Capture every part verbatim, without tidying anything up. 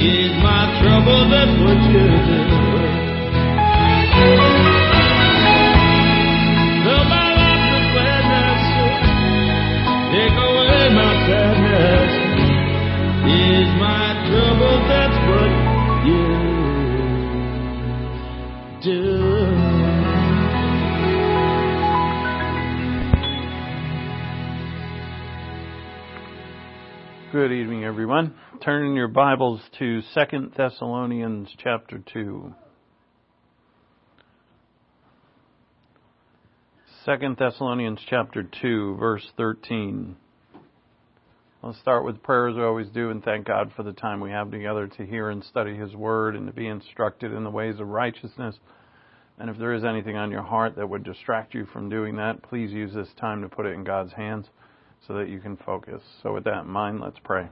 Ease my trouble, that's what you do. Fill my life with gladness, take away my sadness. Ease my trouble, that's what you do. Good evening, everyone. Turn in your Bibles to Second Thessalonians chapter two. Second Thessalonians chapter two, verse thirteen. Let's start with prayer as we always do and thank God for the time we have together to hear and study His Word and to be instructed in the ways of righteousness. And if there is anything on your heart that would distract you from doing that, please use this time to put it in God's hands so that you can focus. So with that in mind, let's pray.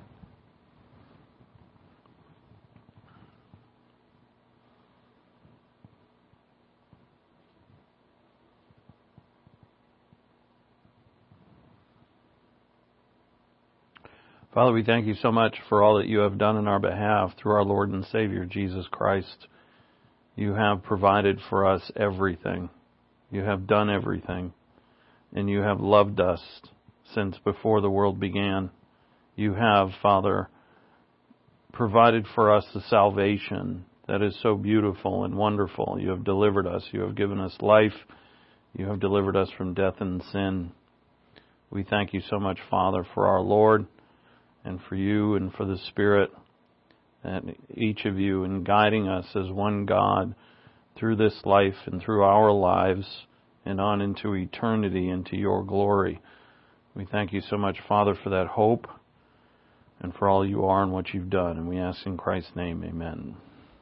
Father, we thank you so much for all that you have done in our behalf through our Lord and Savior, Jesus Christ. You have provided for us everything. You have done everything. And you have loved us since before the world began. You have, Father, provided for us the salvation that is so beautiful and wonderful. You have delivered us. You have given us life. You have delivered us from death and sin. We thank you so much, Father, for our Lord and for you and for the Spirit and each of you in guiding us as one God through this life and through our lives and on into eternity, into your glory. We thank you so much, Father, for that hope and for all you are and what you've done. And we ask in Christ's name, amen.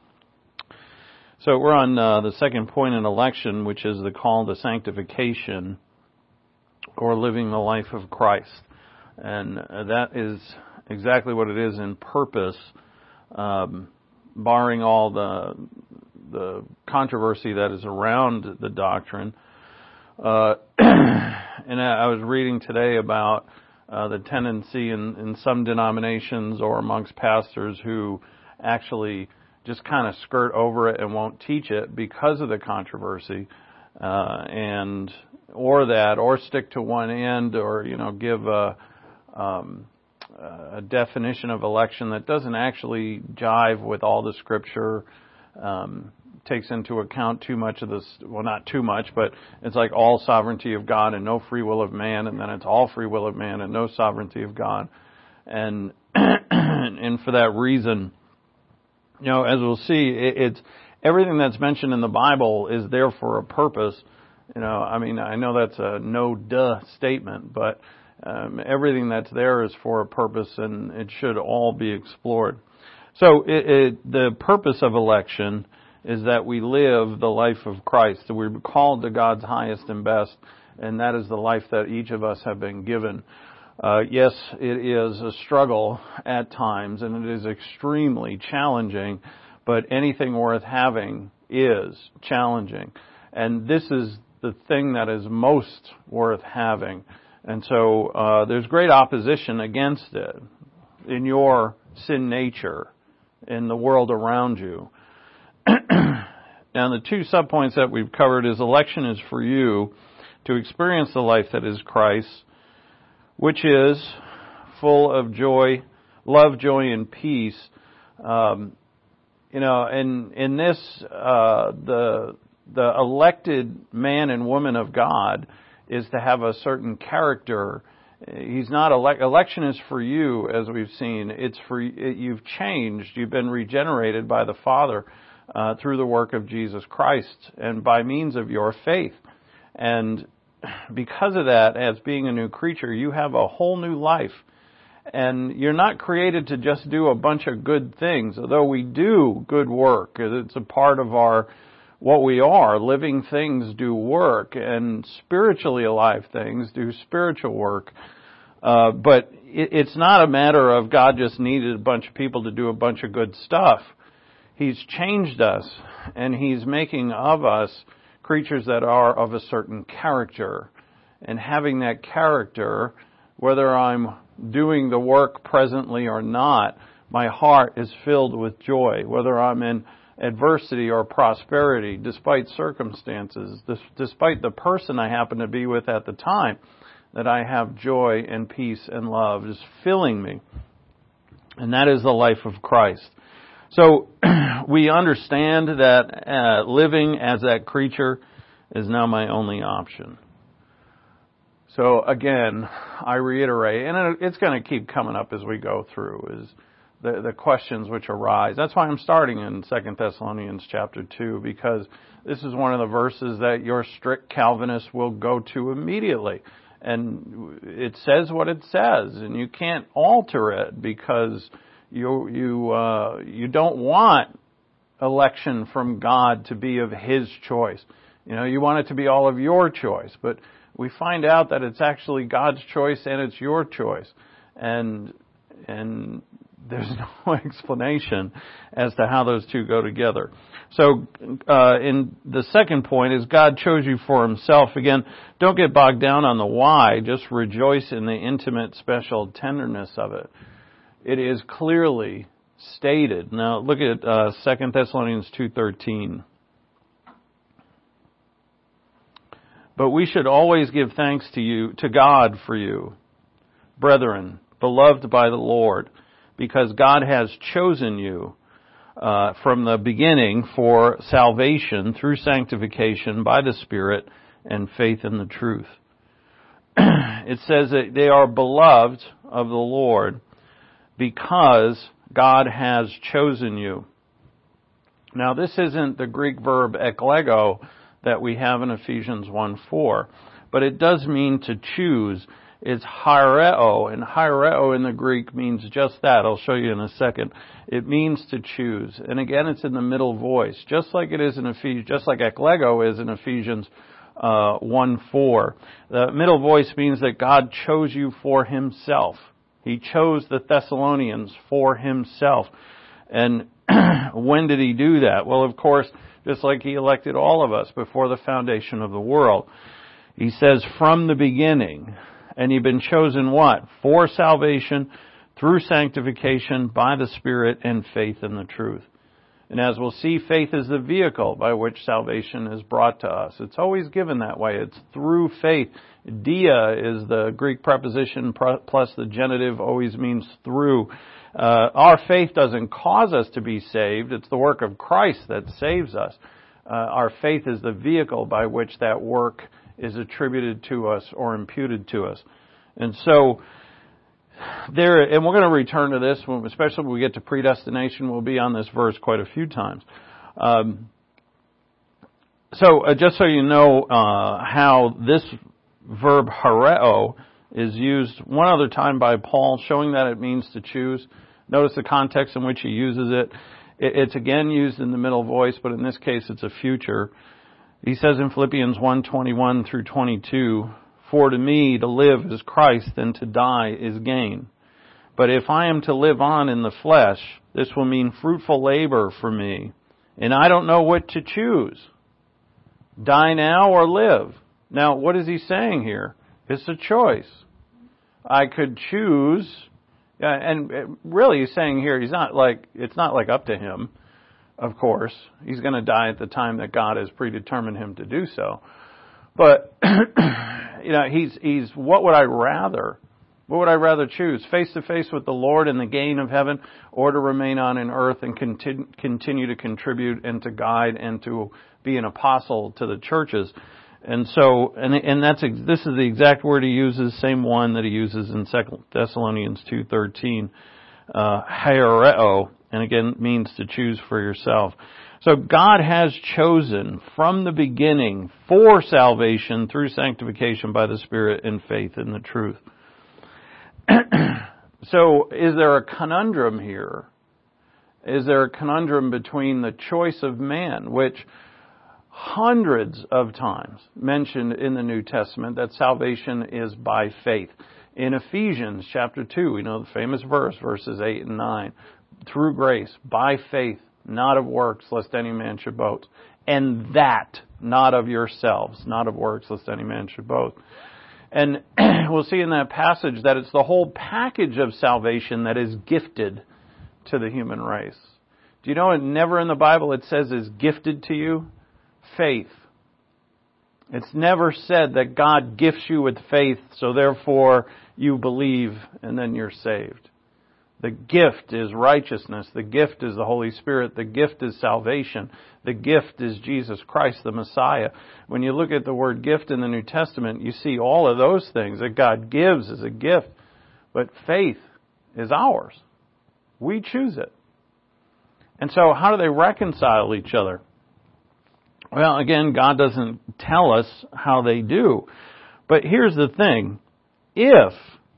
So we're on uh, the second point in election, which is the call to sanctification or living the life of Christ. And uh, that is exactly what it is in purpose, um, barring all the the controversy that is around the doctrine. Uh, and I was reading today about uh, the tendency in, in some denominations or amongst pastors who actually just kind of skirt over it and won't teach it because of the controversy, uh, and or that, or stick to one end, or you know give a, um, a definition of election that doesn't actually jive with all the Scripture. Um, takes into account too much of this, well, not too much, but it's like all sovereignty of God and no free will of man, and then it's all free will of man and no sovereignty of God. And and for that reason, you know, as we'll see, it, it's everything that's mentioned in the Bible is there for a purpose. You know, I mean, I know that's a no-duh statement, but um, everything that's there is for a purpose, and it should all be explored. So it, it, the purpose of election is that we live the life of Christ. We're called to God's highest and best, and that is the life that each of us have been given. Uh, yes, it is a struggle at times, and it is extremely challenging, but anything worth having is challenging. And this is the thing that is most worth having. And so uh, there's great opposition against it in your sin nature, in the world around you. Now, the two subpoints that we've covered is election is for you to experience the life that is Christ, which is full of joy, love, joy, and peace. Um, you know, in in this, uh, the the elected man and woman of God is to have a certain character. He's not elect. Election is for you, as we've seen. It's for you've changed. You've been regenerated by the Father uh, through the work of Jesus Christ and by means of your faith. And because of that, as being a new creature, you have a whole new life. And you're not created to just do a bunch of good things, although we do good work. It's a part of our what we are. Living things do work, and spiritually alive things do spiritual work. Uh, but it, it's not a matter of God just needed a bunch of people to do a bunch of good stuff. He's changed us, and He's making of us creatures that are of a certain character. And having that character, whether I'm doing the work presently or not, My heart is filled with joy, whether I'm in adversity or prosperity, despite circumstances, despite the person I happen to be with at the time, that I have joy and peace and love is filling me. And that is the life of Christ. So we understand that uh, living as that creature is now my only option. So again, I reiterate, and it's going to keep coming up as we go through, is the, the questions which arise. That's why I'm starting in Second Thessalonians chapter two, because this is one of the verses that your strict Calvinists will go to immediately. And it says what it says, and you can't alter it because you you uh, you don't want election from God to be of His choice. You know, you want it to be all of your choice, but we find out that it's actually God's choice and it's your choice, and and there's no explanation as to how those two go together. So, uh, in the second point is God chose you for Himself. Again, don't get bogged down on the why. Just rejoice in the intimate, special tenderness of it. It is clearly stated. Now, look at uh, Second Thessalonians two thirteen. But we should always give thanks to you, to God for you, brethren, beloved by the Lord, because God has chosen you Uh, from the beginning for salvation through sanctification by the Spirit and faith in the truth. It says that they are beloved of the Lord because God has chosen you. Now, this isn't the Greek verb eklego that we have in Ephesians one four, but it does mean to choose. It's hiereo, and hiereo in the Greek means just that. I'll show you in a second. It means to choose. And again, it's in the middle voice, just like it is in Ephesians, just like eklego is in Ephesians uh, one four. The middle voice means that God chose you for Himself. He chose the Thessalonians for Himself. And when did He do that? Well, of course, just like He elected all of us before the foundation of the world. He says, from the beginning. And you've been chosen what? For salvation, through sanctification, by the Spirit, and faith in the truth. And as we'll see, faith is the vehicle by which salvation is brought to us. It's always given that way. It's through faith. Dia is the Greek preposition plus the genitive, always means through. Uh, our faith doesn't cause us to be saved. It's the work of Christ that saves us. Uh, our faith is the vehicle by which that work is attributed to us or imputed to us. And so, there, and we're going to return to this, especially when we get to predestination. We'll be on this verse quite a few times. Um, so, uh, just so you know uh, how this verb hareo is used one other time by Paul, showing that it means to choose. Notice the context in which he uses it. it it's again used in the middle voice, but in this case it's a future. He says in Philippians one twenty-one through twenty-two, for to me to live is Christ and to die is gain. But if I am to live on in the flesh, this will mean fruitful labor for me. And I don't know what to choose. Die now or live. Now, what is he saying here? It's a choice. I could choose, and really he's saying here, he's not like, it's not like up to him. Of course, he's going to die at the time that God has predetermined him to do so. But, you know, he's, he's, what would I rather? What would I rather choose? Face to face with the Lord and the gain of heaven, or to remain on in earth and continue, continue to contribute and to guide and to be an apostle to the churches? And so, and, and that's, this is the exact word he uses, same one that he uses in Second Thessalonians two thirteen, uh, hiereo. And again, means to choose for yourself. So God has chosen from the beginning for salvation through sanctification by the Spirit and faith in the truth. So is there a conundrum here? Is there a conundrum between the choice of man, which hundreds of times mentioned in the New Testament that salvation is by faith? In Ephesians chapter two, we know the famous verse, verses eight and nine. Through grace, by faith, not of works, lest any man should boast. And that, not of yourselves, not of works, lest any man should boast. And we'll see in that passage that it's the whole package of salvation that is gifted to the human race. Do you know it never in the Bible it says is gifted to you? Faith. It's never said that God gifts you with faith, so therefore you believe and then you're saved. The gift is righteousness. The gift is the Holy Spirit. The gift is salvation. The gift is Jesus Christ, the Messiah. When you look at the word gift in the New Testament, you see all of those things that God gives as a gift. But faith is ours. We choose it. And so how do they reconcile each other? Well, again, God doesn't tell us how they do. But here's the thing. If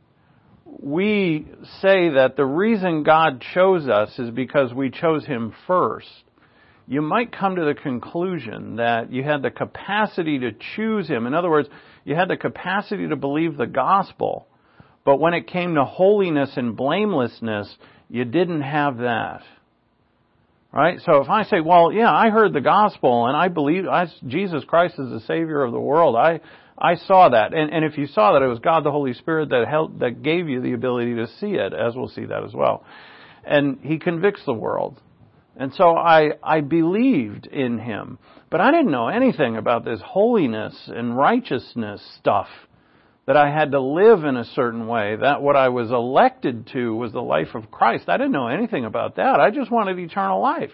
we say that the reason God chose us is because we chose Him first, you might come to the conclusion that you had the capacity to choose Him. In other words, you had the capacity to believe the gospel. But when it came to holiness and blamelessness, you didn't have that. Right? So if I say, well, yeah, I heard the gospel and I believe I, Jesus Christ is the Savior of the world. I I saw that. And, and if you saw that, it was God the Holy Spirit that helped, that gave you the ability to see it, as we'll see that as well. And He convicts the world. And so I, I believed in Him. But I didn't know anything about this holiness and righteousness stuff, that I had to live in a certain way, that what I was elected to was the life of Christ. I didn't know anything about that. I just wanted eternal life.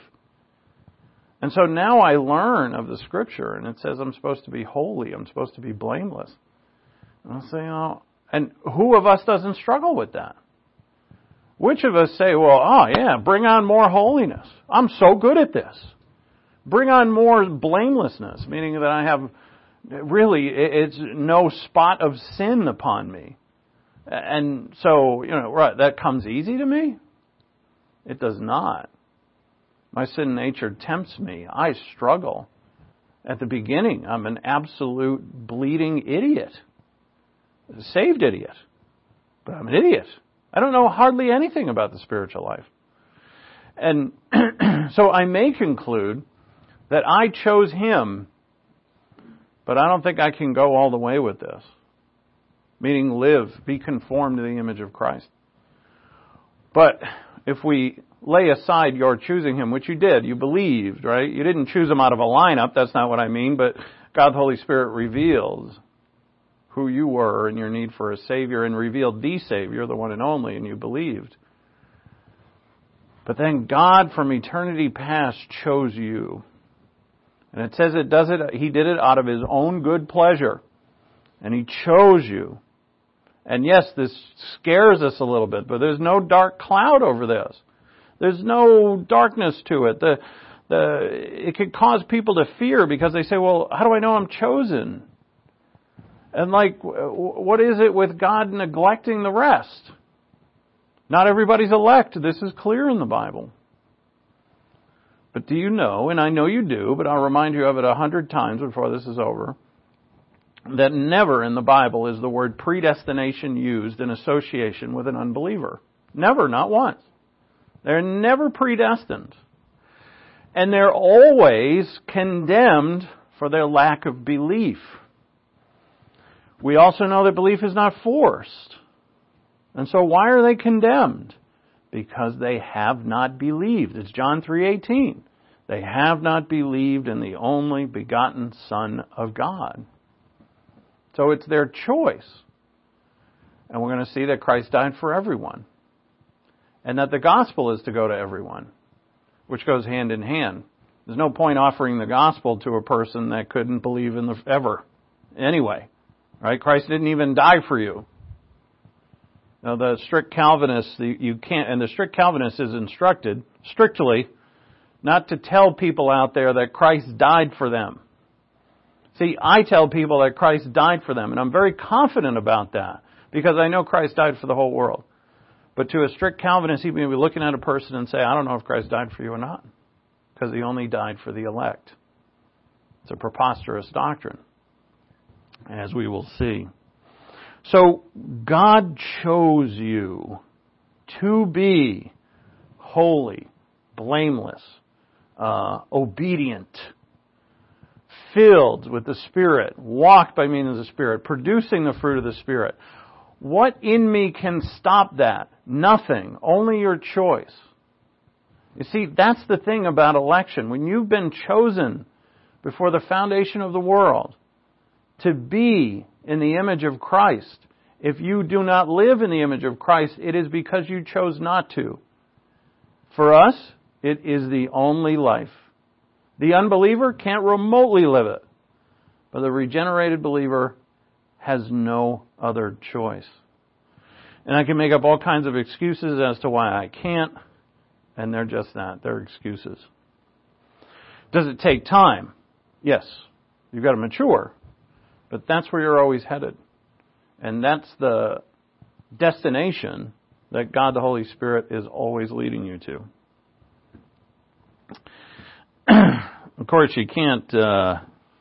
And so now I learn of the Scripture, and it says I'm supposed to be holy, I'm supposed to be blameless. And I'll say, oh, and who of us doesn't struggle with that? Which of us say, well, oh yeah, bring on more holiness. I'm so good at this. Bring on more blamelessness, meaning that I have really, it's no spot of sin upon me. And so, you know, right, that comes easy to me? It does not. My sin nature tempts me. I struggle. At the beginning, I'm an absolute bleeding idiot. A saved idiot. But I'm an idiot. I don't know hardly anything about the spiritual life. And so I may conclude that I chose Him, but I don't think I can go all the way with this. Meaning live, be conformed to the image of Christ. But if we lay aside your choosing Him, which you did, you believed, right? You didn't choose Him out of a lineup, that's not what I mean, but God the Holy Spirit revealed who you were and your need for a Savior, and revealed the Savior, the one and only, and you believed. But then God from eternity past chose you. And it says it does it, He did it out of His own good pleasure. And He chose you. And yes, this scares us a little bit, but there's no dark cloud over this. There's no darkness to it. The, the, it could cause people to fear because they say, well, how do I know I'm chosen? And like, what is it with God neglecting the rest? Not everybody's elect. This is clear in the Bible. But do you know, and I know you do, but I'll remind you of it a hundred times before this is over, that never in the Bible is the word predestination used in association with an unbeliever. Never, not once. They're never predestined. And they're always condemned for their lack of belief. We also know that belief is not forced. And so why are they condemned? Because they have not believed. It's John three eighteen. They have not believed in the only begotten Son of God. So it's their choice. And we're going to see that Christ died for everyone. And that the gospel is to go to everyone, which goes hand in hand. There's no point offering the gospel to a person that couldn't believe in the ever. Anyway, right? Christ didn't even die for you. Now the strict Calvinists, you can't, and the strict Calvinist is instructed strictly not to tell people out there that Christ died for them. See, I tell people that Christ died for them, and I'm very confident about that because I know Christ died for the whole world. But to a strict Calvinist, he may be looking at a person and say, I don't know if Christ died for you or not, because He only died for the elect. It's a preposterous doctrine, as we will see. So God chose you to be holy, blameless, uh, obedient, filled with the Spirit, walked by means of the Spirit, producing the fruit of the Spirit. What in me can stop that? Nothing. Only your choice. You see, that's the thing about election. When you've been chosen before the foundation of the world to be in the image of Christ, if you do not live in the image of Christ, it is because you chose not to. For us, it is the only life. The unbeliever can't remotely live it. But the regenerated believer has no other choice. And I can make up all kinds of excuses as to why I can't, and they're just that. They're excuses. Does it take time? Yes. You've got to mature. But that's where you're always headed. And that's the destination that God the Holy Spirit is always leading you to. Of course, you can't... Uh,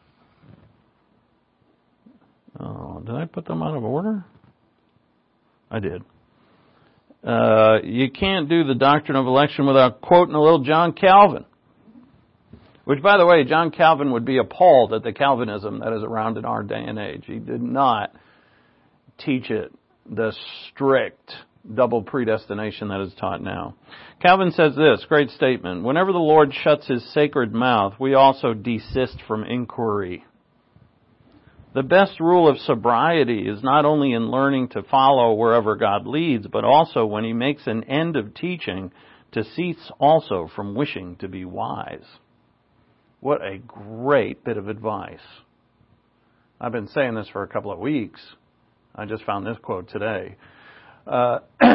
oh, did I put them out of order? I did. Uh, you can't do the doctrine of election without quoting a little John Calvin. Which, by the way, John Calvin would be appalled at the Calvinism that is around in our day and age. He did not teach it the strict double predestination that is taught now. Calvin says this, great statement, whenever the Lord shuts his sacred mouth, we also desist from inquiry. The best rule of sobriety is not only in learning to follow wherever God leads, but also when he makes an end of teaching, to cease also from wishing to be wise. What a great bit of advice. I've been saying this for a couple of weeks. I just found this quote today. Uh,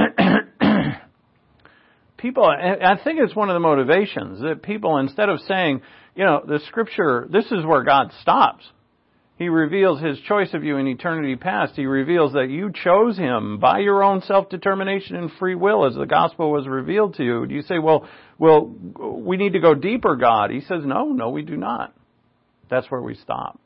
people, I think it's one of the motivations that people, instead of saying, you know, the Scripture, this is where God stops. He reveals his choice of you in eternity past. He reveals that you chose him by your own self-determination and free will as the gospel was revealed to you. Do you say, well, well, we need to go deeper, God? He says, no, no, we do not. That's where we stop.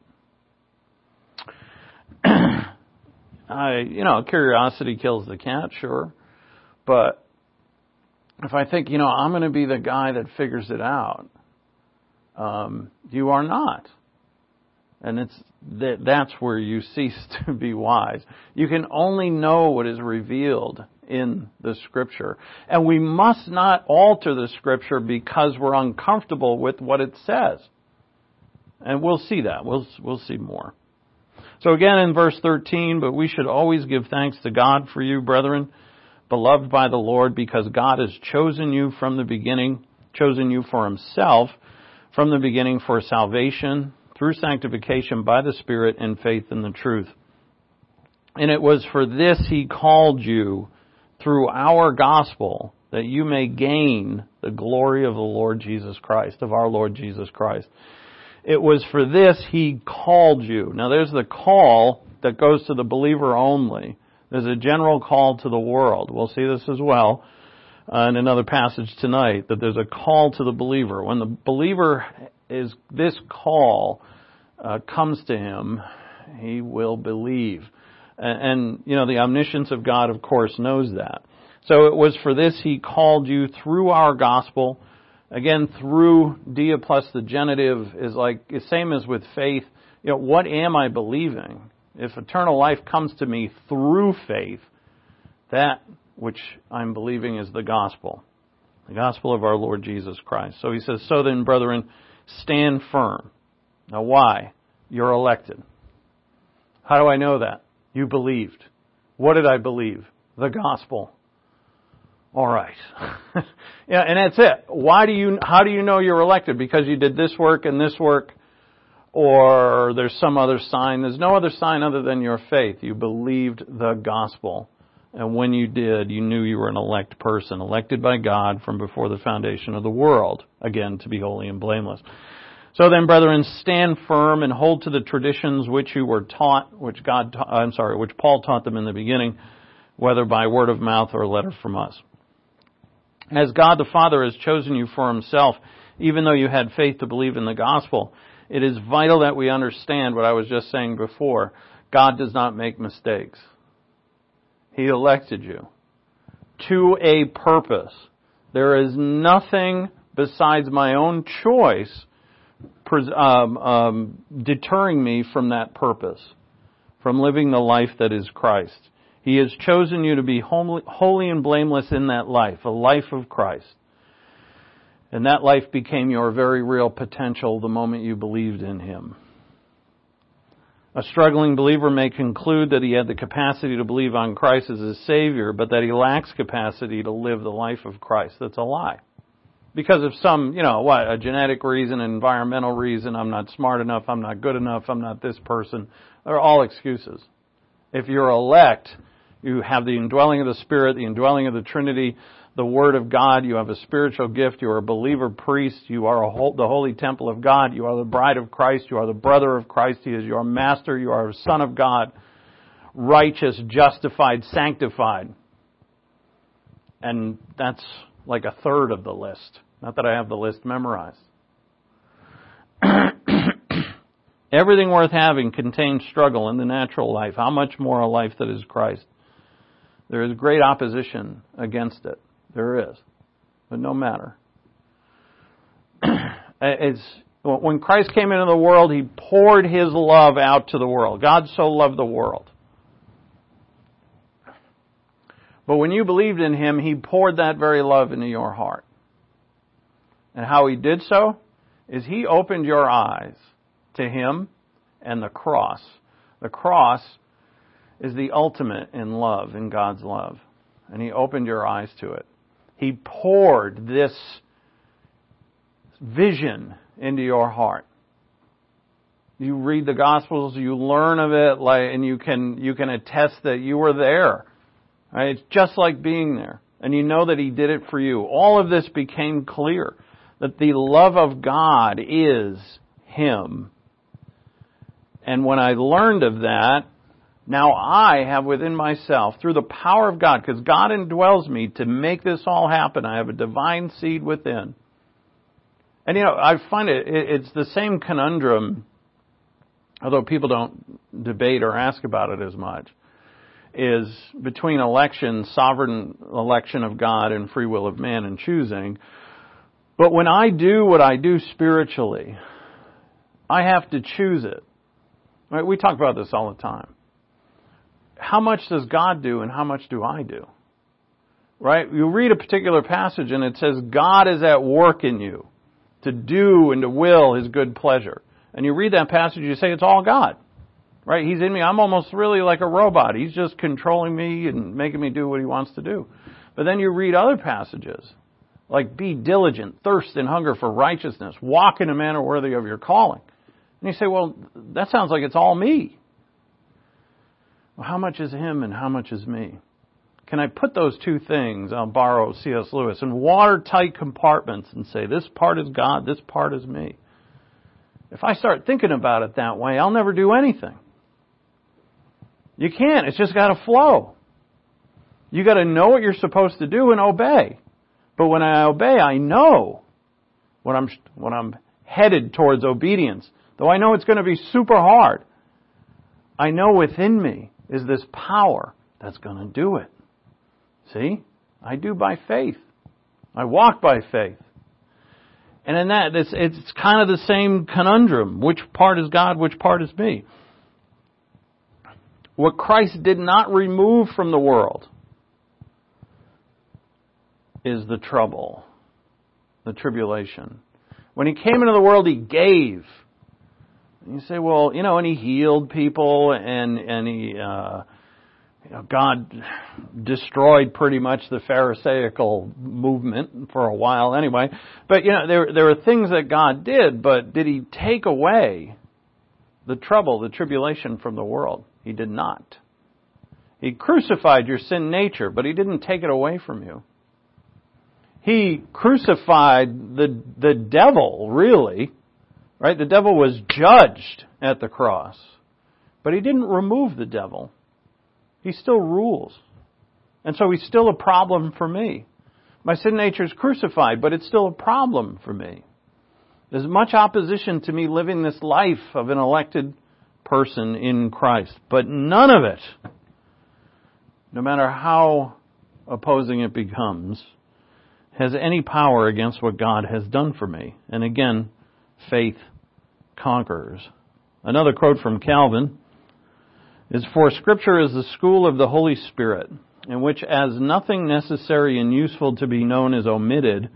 I, you know, curiosity kills the cat, sure. But if I think, you know, I'm going to be the guy that figures it out, um, you are not. And it's that that's where you cease to be wise. You can only know what is revealed in the Scripture. And we must not alter the Scripture because we're uncomfortable with what it says. And we'll see that. We'll we'll see more. So again in verse thirteen, but we should always give thanks to God for you, brethren, beloved by the Lord, because God has chosen you from the beginning, chosen you for himself from the beginning for salvation, through sanctification by the Spirit and faith in the truth. And it was for this he called you through our gospel, that you may gain the glory of the Lord Jesus Christ, of our Lord Jesus Christ. It was for this he called you. Now there's the call that goes to the believer only. There's a general call to the world. We'll see this as well uh, in another passage tonight, that there's a call to the believer. When the believer is, this call uh, comes to him, he will believe. And, and, you know, the omniscience of God, of course, knows that. So it was for this he called you through our gospel. Again, through, dia plus the genitive is like, the same as with faith. You know, what am I believing? If eternal life comes to me through faith, that which I'm believing is the gospel. The gospel of our Lord Jesus Christ. So he says, so then, brethren, stand firm. Now why? You're elected. How do I know that? You believed. What did I believe? The gospel. All right. Yeah, and that's it. Why do you, how do you know you're elected? Because you did this work and this work, or there's some other sign. There's no other sign other than your faith. You believed the gospel. And when you did, you knew you were an elect person, elected by God from before the foundation of the world, again, to be holy and blameless. So then, brethren, stand firm and hold to the traditions which you were taught, which God, ta- I'm sorry, which Paul taught them in the beginning, whether by word of mouth or letter from us. As God the Father has chosen you for himself, even though you had faith to believe in the gospel, it is vital that we understand what I was just saying before. God does not make mistakes. He elected you to a purpose. There is nothing besides my own choice um, um, deterring me from that purpose, from living the life that is Christ. He has chosen you to be holy and blameless in that life, a life of Christ. And that life became your very real potential the moment you believed in Him. A struggling believer may conclude that he had the capacity to believe on Christ as his Savior, but that he lacks capacity to live the life of Christ. That's a lie. Because of some, you know, what, a genetic reason, an environmental reason, I'm not smart enough, I'm not good enough, I'm not this person. They're all excuses. If you're elect, you have the indwelling of the Spirit, the indwelling of the Trinity, the Word of God, you have a spiritual gift, you are a believer priest, you are a whole, the holy temple of God, you are the bride of Christ, you are the brother of Christ, He is your master, you are a son of God, righteous, justified, sanctified. And that's like a third of the list. Not that I have the list memorized. Everything worth having contains struggle in the natural life. How much more a life that is Christ? There is great opposition against it. There is. But no matter. It's, when Christ came into the world, He poured His love out to the world. God so loved the world. But when you believed in Him, He poured that very love into your heart. And how He did so is He opened your eyes to Him and the cross. The cross is the ultimate in love, in God's love. And He opened your eyes to it. He poured this vision into your heart. You read the Gospels, you learn of it, like, and you can you can attest that you were there. Right? It's just like being there. And you know that He did it for you. All of this became clear. That the love of God is Him. And when I learned of that, now I have within myself, through the power of God, because God indwells me to make this all happen, I have a divine seed within. And you know, I find it, it's the same conundrum, although people don't debate or ask about it as much, is between election, sovereign election of God and free will of man and choosing. But when I do what I do spiritually, I have to choose it. Right? We talk about this all the time. How much does God do and how much do I do? Right? You read a particular passage and it says God is at work in you to do and to will His good pleasure. And you read that passage, you say it's all God. Right? He's in me. I'm almost really like a robot. He's just controlling me and making me do what He wants to do. But then you read other passages like be diligent, thirst and hunger for righteousness, walk in a manner worthy of your calling. And you say, well, that sounds like it's all me. Well, how much is Him and how much is me? Can I put those two things, I'll borrow C S Lewis, in watertight compartments and say, this part is God, this part is me? If I start thinking about it that way, I'll never do anything. You can't. It's just got to flow. You got to know what you're supposed to do and obey. But when I obey, I know when I'm when I'm headed towards obedience. Though I know it's going to be super hard, I know within me is this power that's going to do it. See? I do by faith. I walk by faith. And in that, it's, it's kind of the same conundrum. Which part is God? Which part is me? What Christ did not remove from the world is the trouble, the tribulation. When He came into the world, He gave. And you say, well, you know, and He healed people, and and He, uh, you know, God destroyed pretty much the Pharisaical movement for a while, anyway. But you know, there there are things that God did, but did He take away the trouble, the tribulation from the world? He did not. He crucified your sin nature, but He didn't take it away from you. He crucified the the devil, really. Right? The devil was judged at the cross. But He didn't remove the devil. He still rules. And so He's still a problem for me. My sin nature is crucified, but it's still a problem for me. There's much opposition to me living this life of an elected person in Christ. But none of it, no matter how opposing it becomes, has any power against what God has done for me. And again, faith conquers. Another quote from Calvin is, "For Scripture is the school of the Holy Spirit, in which as nothing necessary and useful to be known is omitted,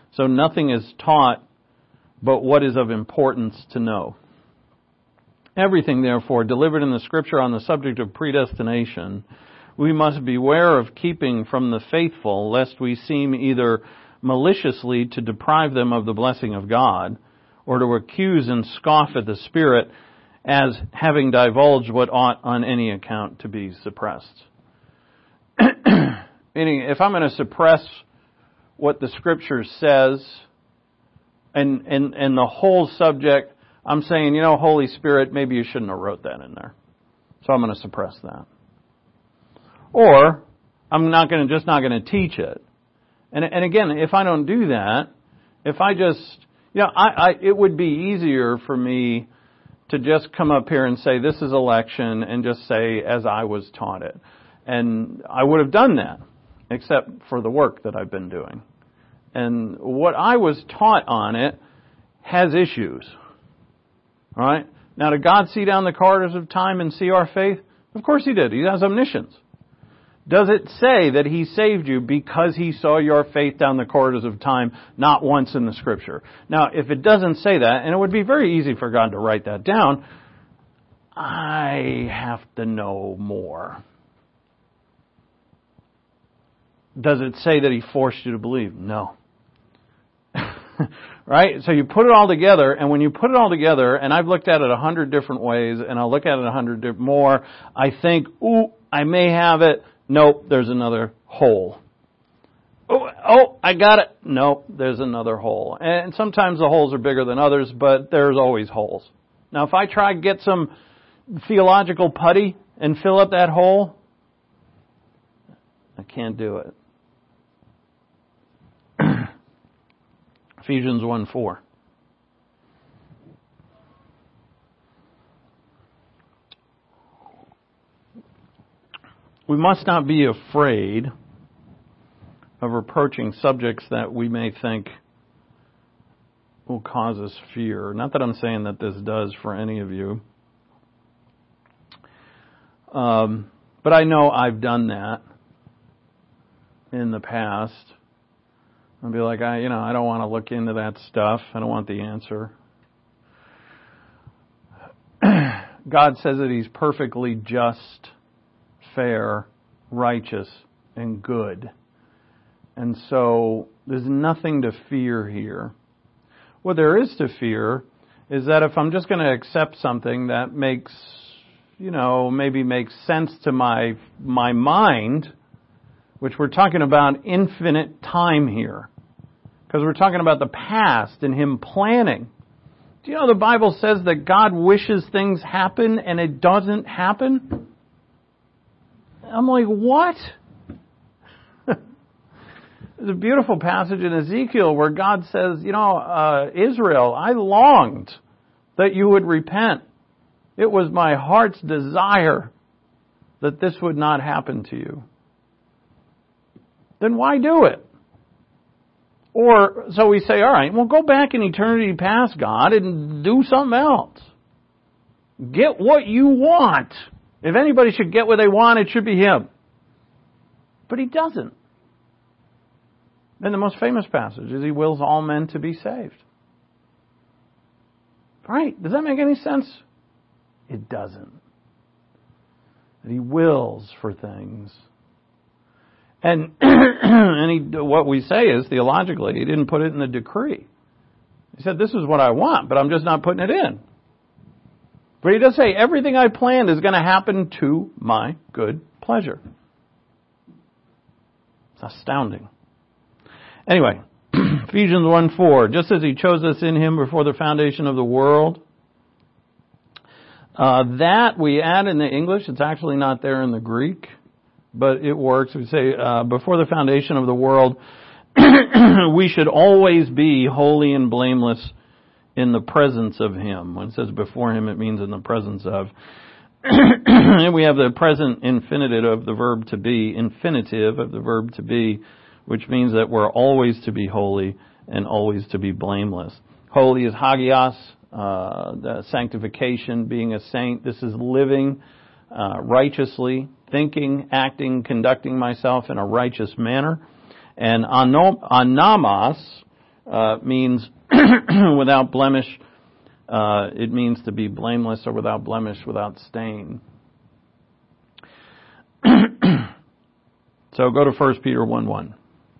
So nothing is taught but what is of importance to know. Everything, therefore, delivered in the Scripture on the subject of predestination, we must beware of keeping from the faithful, lest we seem either maliciously to deprive them of the blessing of God, or to accuse and scoff at the Spirit as having divulged what ought on any account to be suppressed. Meaning, if I'm going to suppress what the Scripture says, and, and, and the whole subject, I'm saying, you know, Holy Spirit, maybe you shouldn't have wrote that in there. So I'm going to suppress that. Or, I'm not going to, just not going to teach it. And, and again, if I don't do that, if I just, you know, I, I, it would be easier for me to just come up here and say, this is election, and just say, as I was taught it. And I would have done that, except for the work that I've been doing. And what I was taught on it has issues. All right? Now, did God see down the corridors of time and see our faith? Of course He did. He has omniscience. Does it say that He saved you because He saw your faith down the corridors of time? Not once in the Scripture. Now, if it doesn't say that, and it would be very easy for God to write that down, I have to know more. Does it say that He forced you to believe? No. Right? So you put it all together, and when you put it all together, and I've looked at it a hundred different ways, and I'll look at it a hundred di- more, I think, ooh, I may have it. Nope, there's another hole. Oh, oh, I got it. Nope, there's another hole. And sometimes the holes are bigger than others, but there's always holes. Now, if I try to get some theological putty and fill up that hole, I can't do it. Ephesians one four. We must not be afraid of approaching subjects that we may think will cause us fear. Not that I'm saying that this does for any of you. Um, but I know I've done that in the past. I'll be like, I, you know, I don't want to look into that stuff. I don't want the answer. God says that He's perfectly just, fair, righteous, and good. And so there's nothing to fear here. What there is to fear is that if I'm just going to accept something that makes, you know, maybe makes sense to my my mind, which we're talking about infinite time here. Because we're talking about the past and Him planning. Do you know the Bible says that God wishes things happen and it doesn't happen? I'm like, what? There's a beautiful passage in Ezekiel where God says, you know, uh, Israel, I longed that you would repent. It was my heart's desire that this would not happen to you. Then why do it? Or, so we say, all right, well, go back in eternity past, God, and do something else. Get what you want. If anybody should get what they want, it should be Him. But He doesn't. And the most famous passage is He wills all men to be saved. Right? Does that make any sense? It doesn't. He wills for things. And and he, what we say is, theologically, He didn't put it in the decree. He said, this is what I want, but I'm just not putting it in. But He does say, everything I planned is going to happen to my good pleasure. It's astounding. Anyway, Ephesians one four, just as He chose us in Him before the foundation of the world. Uh, that we add in the English, it's actually not there in the Greek, but it works. We say, uh, before the foundation of the world, we should always be holy and blameless in the presence of Him. When it says before Him, it means in the presence of. And we have the present infinitive of the verb to be, infinitive of the verb to be, which means that we're always to be holy and always to be blameless. Holy is hagios, uh, the sanctification, being a saint. This is living uh, righteously, thinking, acting, conducting myself in a righteous manner. And anamos, uh, means without blemish. Uh, it means to be blameless or without blemish, without stain. So go to First Peter one one.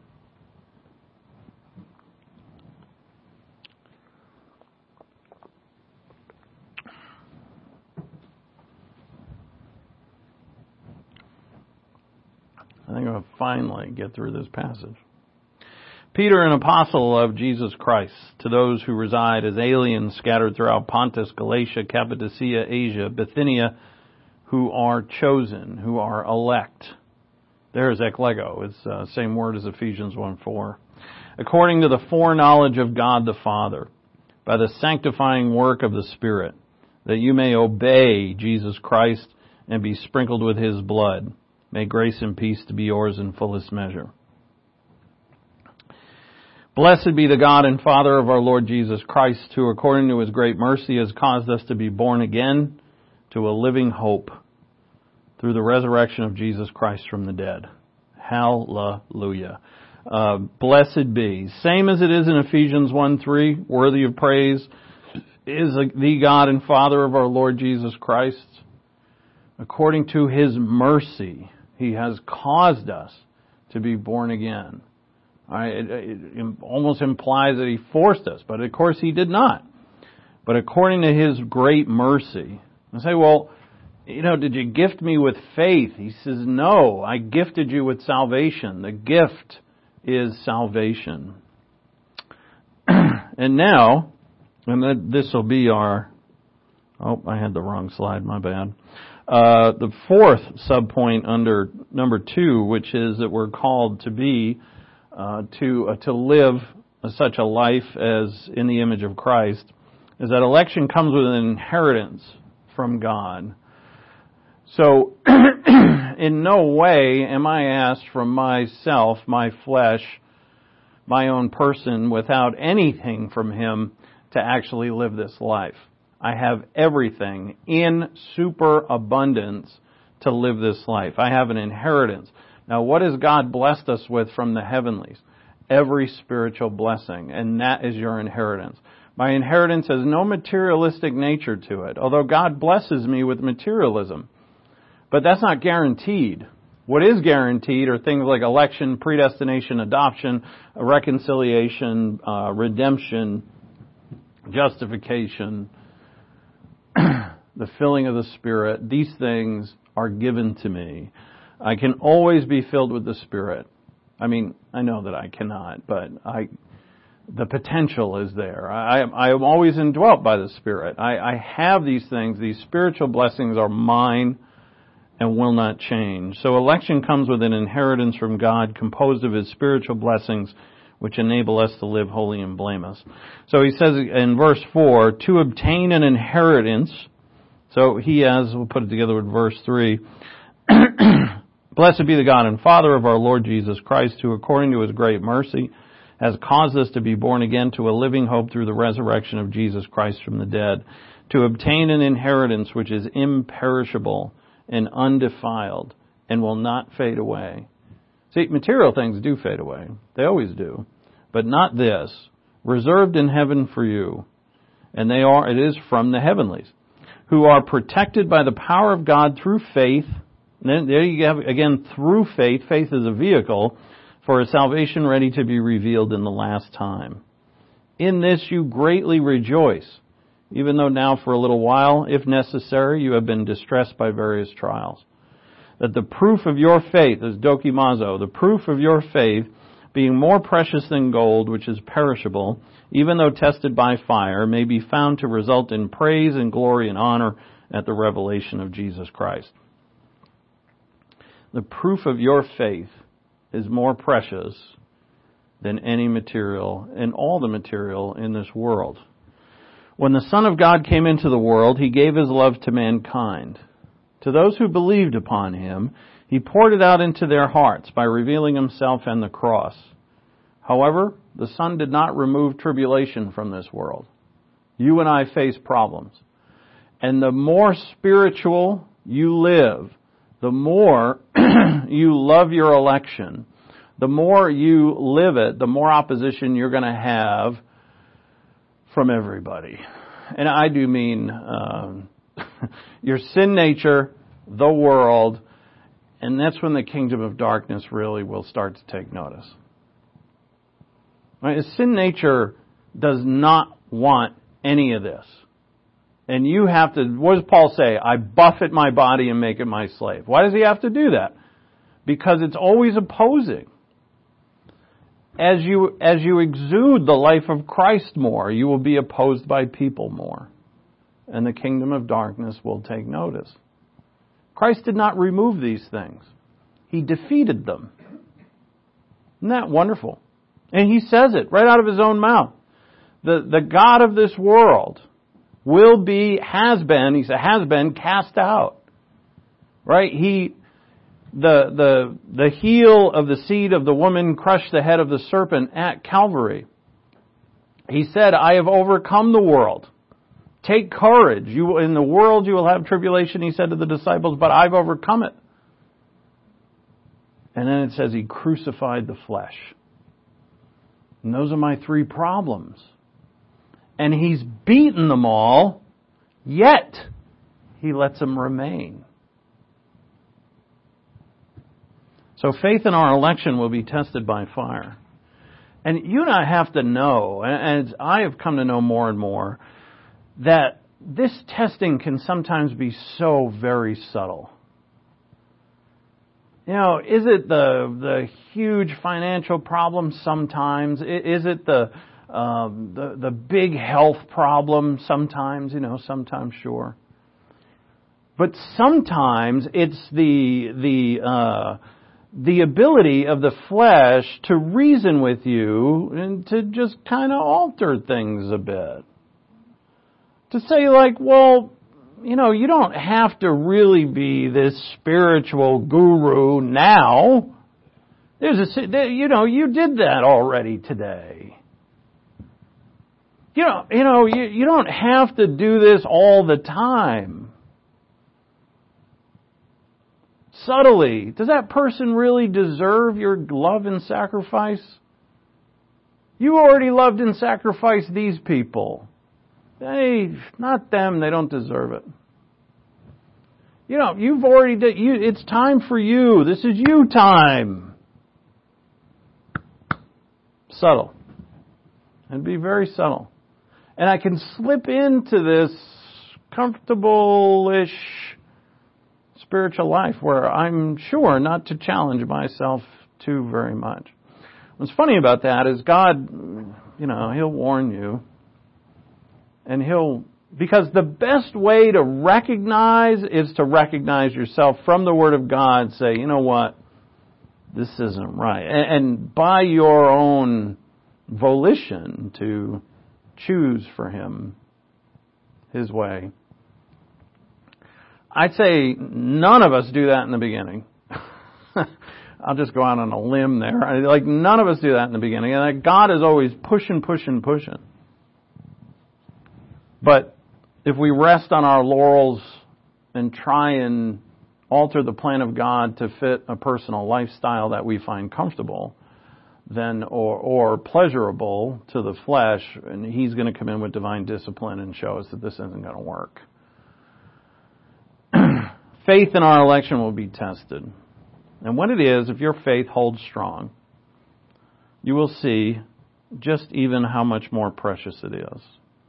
I think I'll finally get through this passage. Peter, an apostle of Jesus Christ, to those who reside as aliens scattered throughout Pontus, Galatia, Cappadocia, Asia, Bithynia, who are chosen, who are elect. There's eklego. It's the uh, same word as Ephesians one four. According to the foreknowledge of God the Father, by the sanctifying work of the Spirit, that you may obey Jesus Christ and be sprinkled with His blood. May grace and peace to be yours in fullest measure. Blessed be the God and Father of our Lord Jesus Christ, who according to His great mercy has caused us to be born again to a living hope through the resurrection of Jesus Christ from the dead. Hallelujah. Uh, blessed be. Same as it is in Ephesians one three, worthy of praise is the God and Father of our Lord Jesus Christ. According to His mercy, He has caused us to be born again. Right, it, it almost implies that He forced us, but of course He did not. But according to His great mercy, I say, well, you know, did you gift me with faith? He says, no, I gifted you with salvation. The gift is salvation. And now, and this will be our, oh, I had the wrong slide, my bad. Uh, the fourth subpoint under number two, which is that we're called to be Uh, to uh, to live uh, such a life as in the image of Christ, is that election comes with an inheritance from God. So, in no way am I asked from myself, my flesh, my own person, without anything from Him to actually live this life. I have everything in superabundance to live this life. I have an inheritance. Now, what has God blessed us with from the heavenlies? Every spiritual blessing, and that is your inheritance. My inheritance has no materialistic nature to it, although God blesses me with materialism. But that's not guaranteed. What is guaranteed are things like election, predestination, adoption, reconciliation, uh, redemption, justification, the filling of the Spirit. These things are given to me. I can always be filled with the Spirit. I mean, I know that I cannot, but I, the potential is there. I, I am always indwelt by the Spirit. I, I have these things. These spiritual blessings are mine and will not change. So election comes with an inheritance from God composed of His spiritual blessings, which enable us to live holy and blameless. So he says in verse four, to obtain an inheritance. So he has, we'll put it together with verse three, blessed be the God and Father of our Lord Jesus Christ, who according to His great mercy has caused us to be born again to a living hope through the resurrection of Jesus Christ from the dead, to obtain an inheritance which is imperishable and undefiled and will not fade away. See, material things do fade away. They always do. But not this, reserved in heaven for you. And they are, it is from the heavenlies, who are protected by the power of God through faith. And then there you have, again, through faith. Faith is a vehicle for a salvation ready to be revealed in the last time. In this you greatly rejoice, even though now for a little while, if necessary, you have been distressed by various trials. That the proof of your faith is dokimazo, the proof of your faith, being more precious than gold, which is perishable, even though tested by fire, may be found to result in praise and glory and honor at the revelation of Jesus Christ. The proof of your faith is more precious than any material and all the material in this world. When the Son of God came into the world, He gave His love to mankind. To those who believed upon Him, He poured it out into their hearts by revealing Himself and the cross. However, the Son did not remove tribulation from this world. You and I face problems. And the more spiritual you live, the more you love your election, the more you live it, the more opposition you're going to have from everybody. And I do mean um, your sin nature, the world, and that's when the kingdom of darkness really will start to take notice. Right? Sin nature does not want any of this. And you have to, what does Paul say? I buffet my body and make it my slave. Why does he have to do that? Because it's always opposing. As you, as you exude the life of Christ more, you will be opposed by people more. And the kingdom of darkness will take notice. Christ did not remove these things. He defeated them. Isn't that wonderful? And he says it right out of his own mouth. The, the God of this world will be, has been, he said, has been cast out. Right? He, the, the, the heel of the seed of the woman crushed the head of the serpent at Calvary. He said, I have overcome the world. Take courage. You, in the world you will have tribulation, he said to the disciples, but I've overcome it. And then it says he crucified the flesh. And those are my three problems. And he's beaten them all, yet he lets them remain. So faith in our election will be tested by fire. And you and I have to know, and I have come to know more and more, that this testing can sometimes be so very subtle. You know, is it the the huge financial problem sometimes? Is it the um, the the big health problem sometimes? You know, sometimes sure. But sometimes it's the the uh, the ability of the flesh to reason with you and to just kind of alter things a bit. To say like, well, you know, you don't have to really be this spiritual guru now. There's a, you know, you did that already today. You know, you know, you, you don't have to do this all the time. Subtly, does that person really deserve your love and sacrifice? You already loved and sacrificed these people. Hey, not them, they don't deserve it. You know, you've already did, you, it's time for you. This is you time. Subtle. And be very subtle. And I can slip into this comfortable-ish spiritual life where I'm sure not to challenge myself too very much. What's funny about that is God, you know, He'll warn you. And He'll, because the best way to recognize is to recognize yourself from the Word of God. Say, you know what? This isn't right. And, and by your own volition to choose for Him, His way. I'd say none of us do that in the beginning. I'll just go out on a limb there. Like, none of us do that in the beginning. And like God is always pushing, pushing, pushing. But if we rest on our laurels and try and alter the plan of God to fit a personal lifestyle that we find comfortable, then or or pleasurable to the flesh, and He's going to come in with divine discipline and show us that this isn't going to work. Faith in our election will be tested. And when it is, if your faith holds strong, you will see just even how much more precious it is.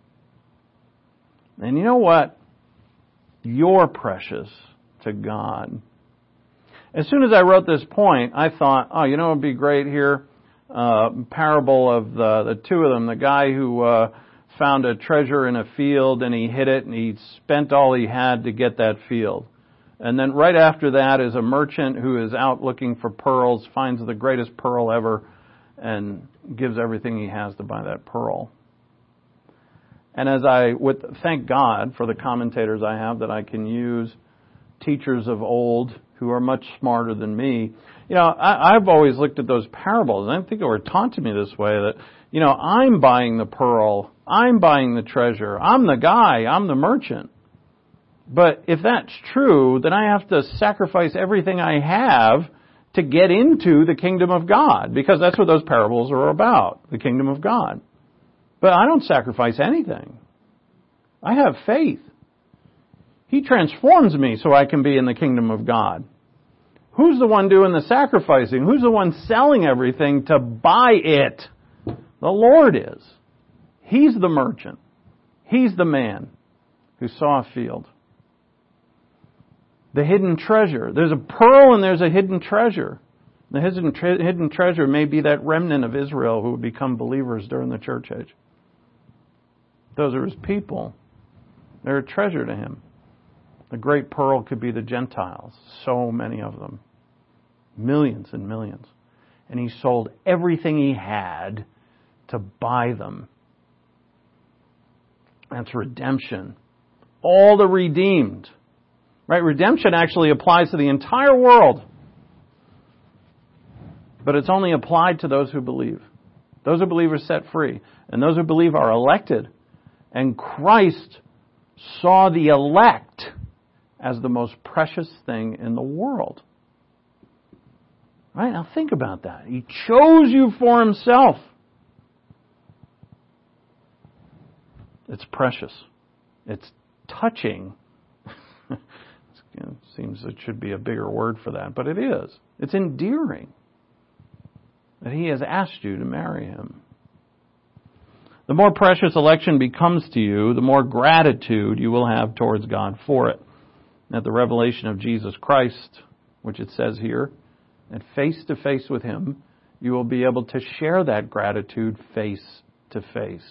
And you know what? You're precious to God. As soon as I wrote this point, I thought, oh, you know what would be great here? Uh, parable of the, the two of them. The guy who uh, found a treasure in a field and he hid it and he spent all he had to get that field. And then right after that is a merchant who is out looking for pearls, finds the greatest pearl ever, and gives everything he has to buy that pearl. And as I, with, thank God for the commentators I have that I can use, teachers of old who are much smarter than me. You know, I, I've always looked at those parables, and I think they were taught to me this way, that, you know, I'm buying the pearl, I'm buying the treasure, I'm the guy, I'm the merchant. But if that's true, then I have to sacrifice everything I have to get into the kingdom of God, because that's what those parables are about, the kingdom of God. But I don't sacrifice anything. I have faith. He transforms me so I can be in the kingdom of God. Who's the one doing the sacrificing? Who's the one selling everything to buy it? The Lord is. He's the merchant. He's the man who saw a field. The hidden treasure. There's a pearl and there's a hidden treasure. The hidden, tre- hidden treasure may be that remnant of Israel who would become believers during the church age. Those are his people. They're a treasure to him. The great pearl could be the Gentiles. So many of them. Millions and millions. And he sold everything he had to buy them. That's redemption. All the redeemed. Right? Redemption actually applies to the entire world. But it's only applied to those who believe. Those who believe are set free. And those who believe are elected. And Christ saw the elect as the most precious thing in the world. Right? Now think about that. He chose you for himself. It's precious. It's touching. It seems it should be a bigger word for that, but it is. It's endearing that he has asked you to marry him. The more precious election becomes to you, the more gratitude you will have towards God for it. At the revelation of Jesus Christ, which it says here, and face to face with him, you will be able to share that gratitude face to face.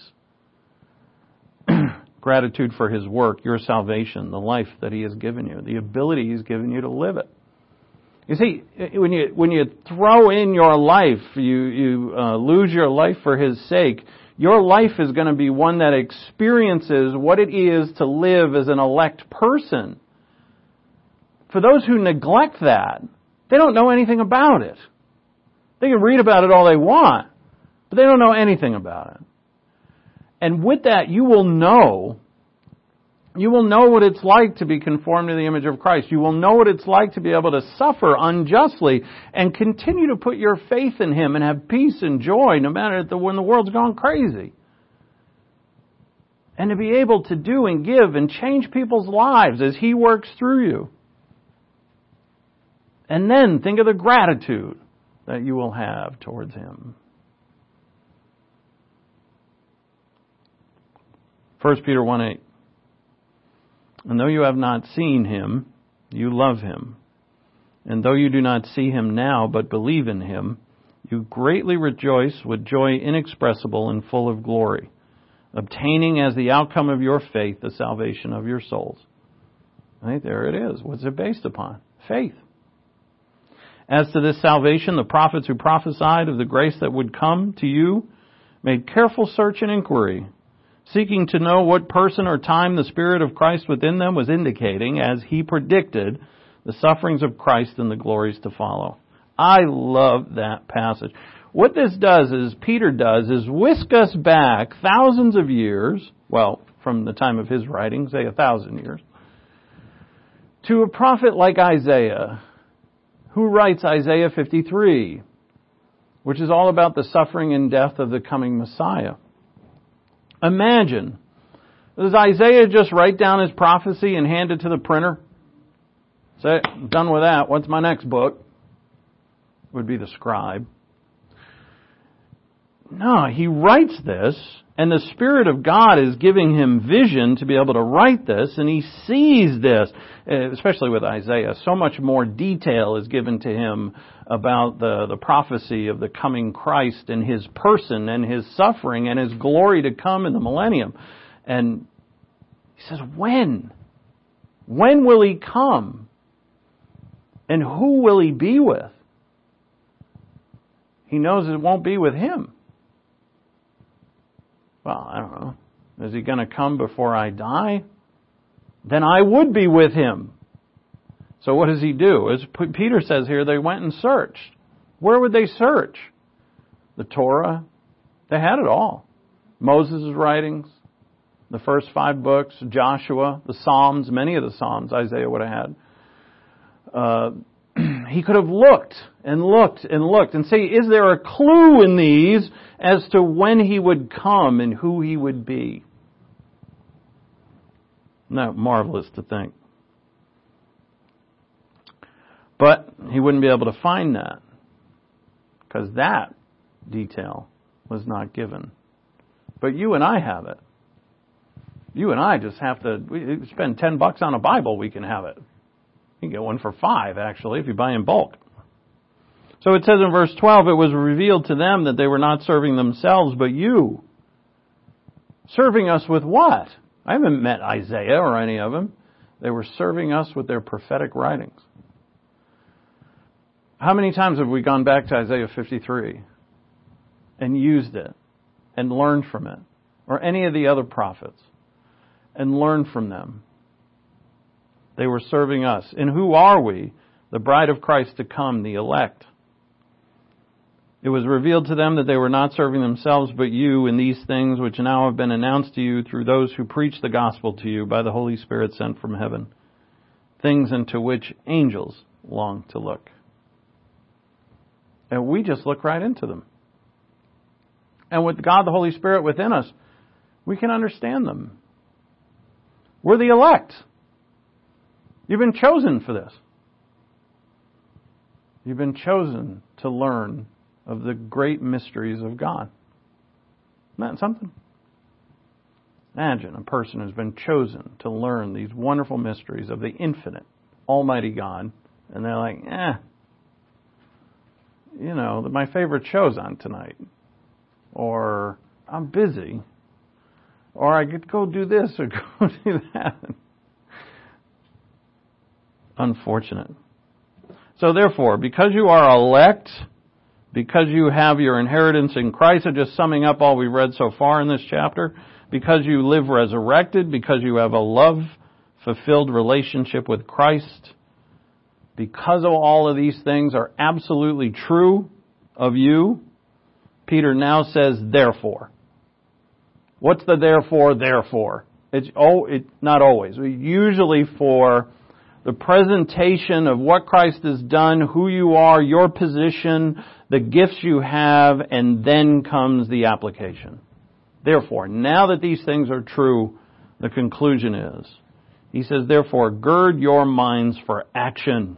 Gratitude for his work, your salvation, the life that he has given you, the ability he's given you to live it. You see, when you when you throw in your life, you, you uh, lose your life for his sake, your life is going to be one that experiences what it is to live as an elect person. For those who neglect that, they don't know anything about it. They can read about it all they want, but they don't know anything about it. And with that, you will know, you will know what it's like to be conformed to the image of Christ. You will know what it's like to be able to suffer unjustly and continue to put your faith in him and have peace and joy no matter when the world's gone crazy. And to be able to do and give and change people's lives as he works through you. And then think of the gratitude that you will have towards him. First Peter one eight. And though you have not seen him, you love him. And though you do not see him now, but believe in him, you greatly rejoice with joy inexpressible and full of glory, obtaining as the outcome of your faith the salvation of your souls. Right? There it is. What's it based upon? Faith. As to this salvation, the prophets who prophesied of the grace that would come to you made careful search and inquiry, seeking to know what person or time the Spirit of Christ within them was indicating as he predicted the sufferings of Christ and the glories to follow. I love that passage. What this does is, Peter does, is whisk us back thousands of years, well, from the time of his writing, say a thousand years, to a prophet like Isaiah, who writes Isaiah fifty-three, which is all about the suffering and death of the coming Messiah. Imagine, does Isaiah just write down his prophecy and hand it to the printer? Say, I'm done with that. What's my next book? Would be the scribe. No, he writes this, and the Spirit of God is giving him vision to be able to write this, and he sees this, especially with Isaiah. So much more detail is given to him about the, the prophecy of the coming Christ and his person and his suffering and his glory to come in the millennium. And he says, when? When will he come? And who will he be with? He knows it won't be with him. Well, I don't know. Is he going to come before I die? Then I would be with him. So what does he do? As Peter says here, they went and searched. Where would they search? The Torah. They had it all. Moses' writings, the first five books, Joshua, the Psalms, many of the Psalms Isaiah would have had. Uh, he could have looked and looked and looked and say, is there a clue in these as to when he would come and who he would be? Not marvelous to think. But he wouldn't be able to find that, because that detail was not given. But you and I have it. You and I just have to, we spend ten bucks on a Bible, we can have it. You can get one for five, actually, if you buy in bulk. So it says in verse twelve, it was revealed to them that they were not serving themselves, but you. Serving us with what? I haven't met Isaiah or any of them. They were serving us with their prophetic writings. How many times have we gone back to Isaiah fifty-three and used it and learned from it? Or any of the other prophets and learned from them? They were serving us. And who are we? The bride of Christ to come, the elect. It was revealed to them that they were not serving themselves, but you in these things which now have been announced to you through those who preach the gospel to you by the Holy Spirit sent from heaven. Things into which angels long to look. And we just look right into them. And with God the Holy Spirit within us, we can understand them. We're the elect. You've been chosen for this. You've been chosen to learn of the great mysteries of God. Isn't that something? Imagine a person who's been chosen to learn these wonderful mysteries of the infinite, almighty God, and they're like, eh, you know, my favorite show's on tonight. Or, I'm busy. Or I get to go do this or go do that. Unfortunate. So therefore, because you are elect, because you have your inheritance in Christ, and just summing up all we've read so far in this chapter, because you live resurrected, because you have a love-fulfilled relationship with Christ, because of all of these things are absolutely true of you, Peter now says, therefore. What's the therefore, therefore? It's oh, it not always. Usually for the presentation of what Christ has done, who you are, your position, the gifts you have, and then comes the application. Therefore, now that these things are true, the conclusion is, he says, therefore, gird your minds for action.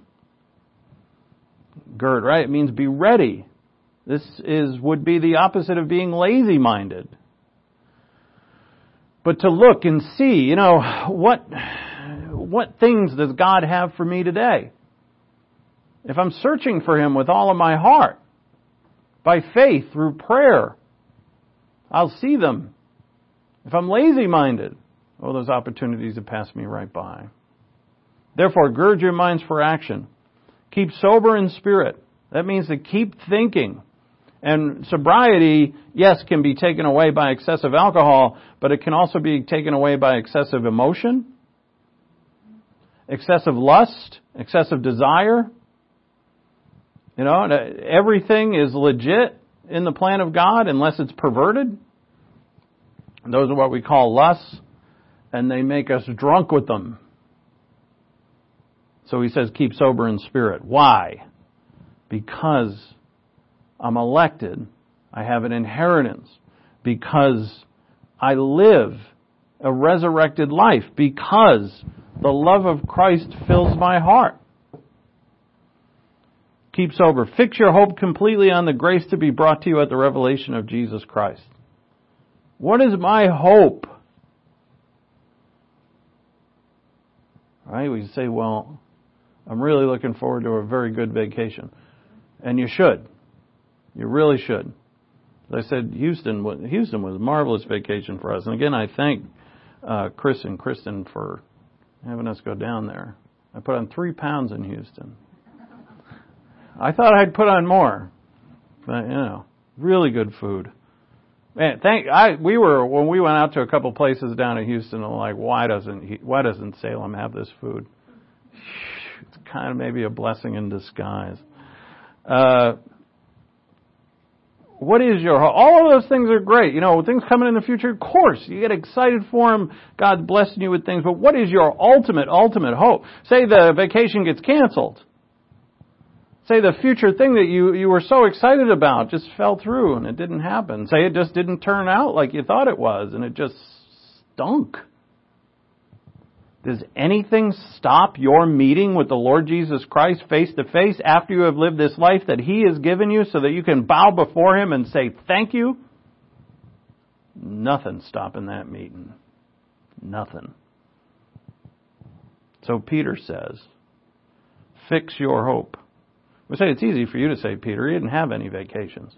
Gird, right? It means be ready. This is would be the opposite of being lazy-minded. But to look and see, you know, what what things does God have for me today? If I'm searching for Him with all of my heart, by faith, through prayer, I'll see them. If I'm lazy-minded, oh, those opportunities have passed me right by. Therefore, gird your minds for action. Keep sober in spirit. That means to keep thinking. And sobriety, yes, can be taken away by excessive alcohol, but it can also be taken away by excessive emotion, excessive lust, excessive desire. You know, everything is legit in the plan of God unless it's perverted. And those are what we call lusts, and they make us drunk with them. So he says, keep sober in spirit. Why? Because I'm elected. I have an inheritance. Because I live a resurrected life. Because the love of Christ fills my heart. Keep sober. Fix your hope completely on the grace to be brought to you at the revelation of Jesus Christ. What is my hope? All right, we say, well, I'm really looking forward to a very good vacation. And you should. You really should. As I said, Houston, Houston was a marvelous vacation for us. And again, I thank uh, Chris and Kristen for having us go down there. I put on three pounds in Houston. I thought I'd put on more. But, you know, really good food. Man, thank I we were when we went out to a couple places down in Houston. I'm like, why doesn't why doesn't Salem have this food? It's kind of maybe a blessing in disguise. Uh, what is your hope? All of those things are great. You know, things coming in the future. Of course, you get excited for them. God's blessing you with things. But what is your ultimate ultimate hope? Say the vacation gets canceled. Say the future thing that you, you were so excited about just fell through and it didn't happen. Say it just didn't turn out like you thought it was and it just stunk. Does anything stop your meeting with the Lord Jesus Christ face to face after you have lived this life that He has given you so that you can bow before Him and say thank you? Nothing stopping that meeting. Nothing. So Peter says, fix your hope. We say it's easy for you to say, Peter. You didn't have any vacations.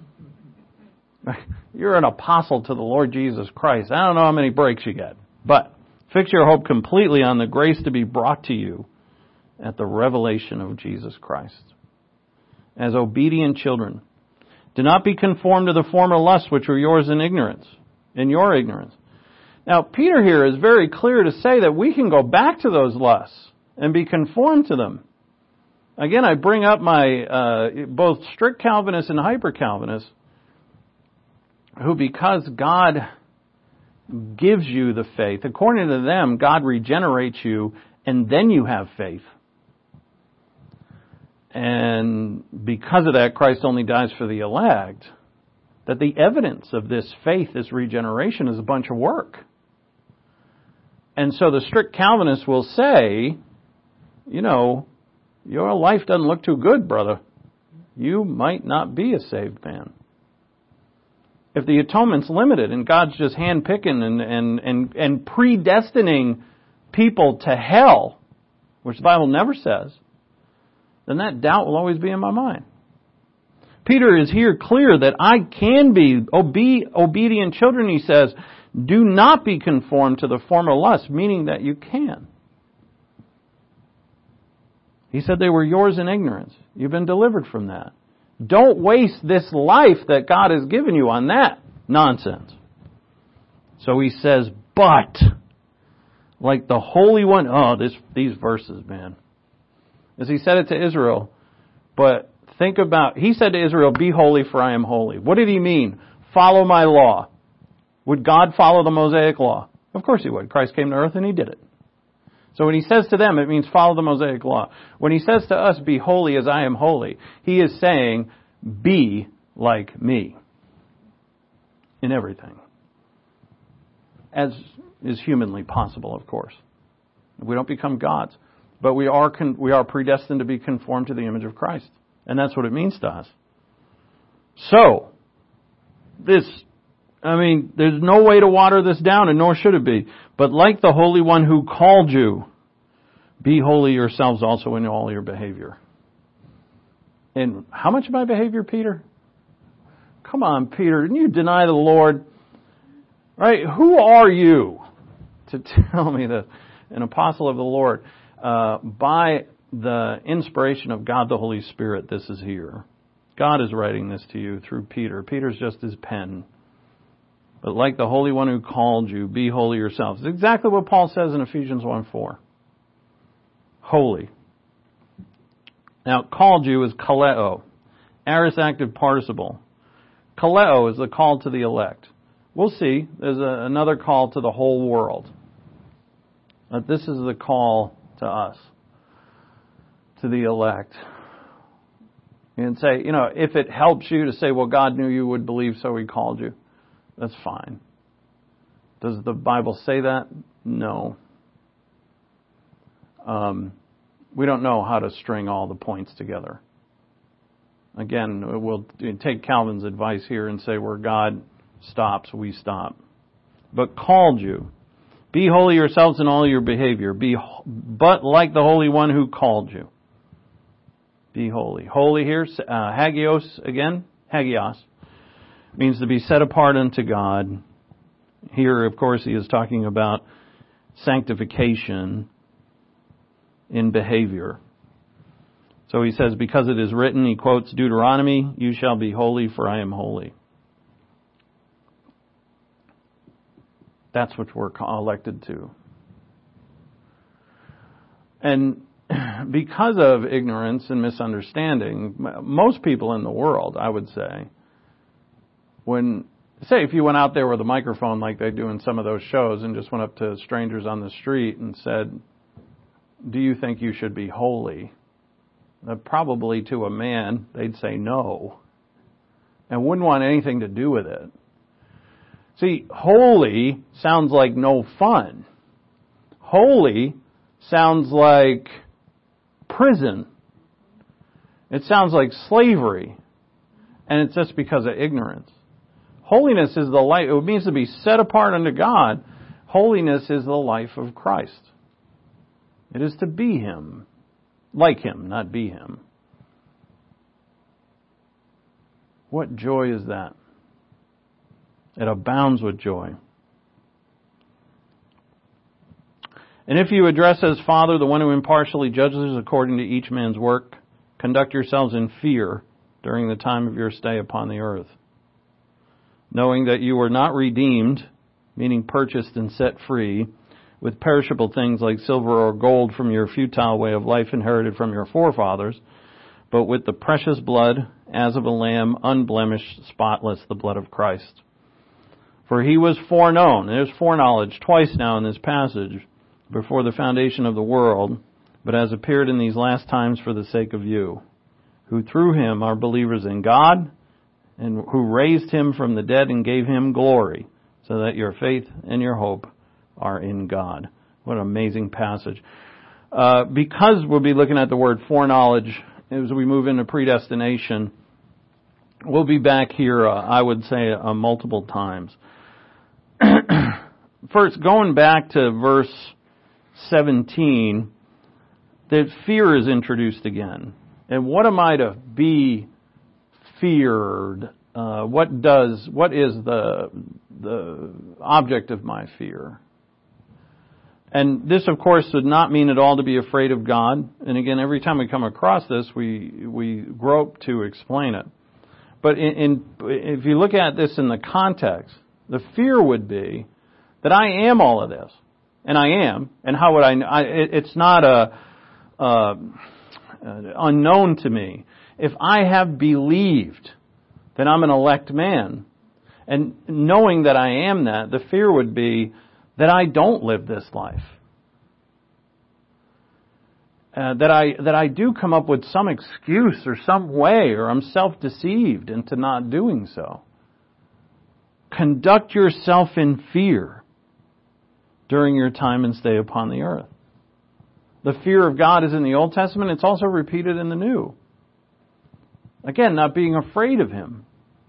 You're an apostle to the Lord Jesus Christ. I don't know how many breaks you get. But fix your hope completely on the grace to be brought to you at the revelation of Jesus Christ. As obedient children, do not be conformed to the former lusts which were yours in ignorance, in your ignorance. Now, Peter here is very clear to say that we can go back to those lusts and be conformed to them. Again, I bring up my uh, both strict Calvinists and hyper Calvinists, who, because God gives you the faith, according to them, God regenerates you, and then you have faith. And because of that, Christ only dies for the elect. That the evidence of this faith, this regeneration, is a bunch of work. And so the strict Calvinists will say, you know, your life doesn't look too good, brother. You might not be a saved man. If the atonement's limited and God's just handpicking and, and, and, and predestining people to hell, which the Bible never says, then that doubt will always be in my mind. Peter is here clear that I can be obe- obedient children, he says. Do not be conformed to the former lusts, meaning that you can. He said they were yours in ignorance. You've been delivered from that. Don't waste this life that God has given you on that nonsense. So he says, but, like the Holy One, oh, this, these verses, man. As he said it to Israel, but think about, he said to Israel, be holy for I am holy. What did he mean? Follow my law. Would God follow the Mosaic law? Of course he would. Christ came to earth and he did it. So when he says to them, it means follow the Mosaic law. When he says to us, be holy as I am holy, he is saying, be like me in everything. As is humanly possible, of course. We don't become gods, but we are con- we are predestined to be conformed to the image of Christ. And that's what it means to us. So, this, I mean, there's no way to water this down, and nor should it be. But like the Holy One who called you, be holy yourselves also in all your behavior. And how much of my behavior, Peter? Come on, Peter, didn't you deny the Lord? Right? Who are you to tell me that an apostle of the Lord, uh, by the inspiration of God the Holy Spirit, this is here. God is writing this to you through Peter. Peter's just his pen. But like the Holy One who called you, be holy yourselves. It's exactly what Paul says in Ephesians one four. Holy. Now, called you is kaleo. Aorist active participle. Kaleo is the call to the elect. We'll see. There's a, another call to the whole world. But this is the call to us, to the elect. And say, you know, if it helps you to say, well, God knew you would believe, so He called you. That's fine. Does the Bible say that? No. Um, we don't know how to string all the points together. Again, we'll take Calvin's advice here and say where God stops, we stop. But called you. Be holy yourselves in all your behavior. Be, but like the Holy One who called you. Be holy. Holy here, uh, hagios again, hagios, means to be set apart unto God. Here, of course, he is talking about sanctification in behavior. So he says, because it is written, he quotes Deuteronomy, you shall be holy for I am holy. That's what we're elected to. And because of ignorance and misunderstanding, most people in the world, I would say, when, say if you went out there with a microphone like they do in some of those shows and just went up to strangers on the street and said, do you think you should be holy? Uh, probably to a man, they'd say no and wouldn't want anything to do with it. See, holy sounds like no fun. Holy sounds like prison. It sounds like slavery. And it's just because of ignorance. Holiness is the life. It means to be set apart unto God. Holiness is the life of Christ. It is to be Him. Like Him, not be Him. What joy is that? It abounds with joy. And if you address as Father the one who impartially judges according to each man's work, conduct yourselves in fear during the time of your stay upon the earth, knowing that you were not redeemed, meaning purchased and set free, with perishable things like silver or gold from your futile way of life inherited from your forefathers, but with the precious blood as of a lamb, unblemished, spotless, the blood of Christ. For He was foreknown. There's foreknowledge twice now in this passage, before the foundation of the world, but has appeared in these last times for the sake of you, who through Him are believers in God, and who raised Him from the dead and gave Him glory, so that your faith and your hope are in God. What an amazing passage. Uh, because we'll be looking at the word foreknowledge as we move into predestination, we'll be back here, uh, I would say, uh, multiple times. First, going back to verse seventeen, that fear is introduced again. And what am I to be feared? Uh, what does, what is the, the object of my fear? And this, of course, would not mean at all to be afraid of God. And again, every time we come across this, we we grope to explain it. But in, in, if you look at this in the context, the fear would be that I am all of this, and I am. And how would I? I it, it's not a, a unknown to me. If I have believed that I'm an elect man, and knowing that I am that, the fear would be that I don't live this life. Uh, that I that I do come up with some excuse or some way, or I'm self-deceived into not doing so. Conduct yourself in fear during your time and stay upon the earth. The fear of God is in the Old Testament. It's also repeated in the New. Again, not being afraid of Him,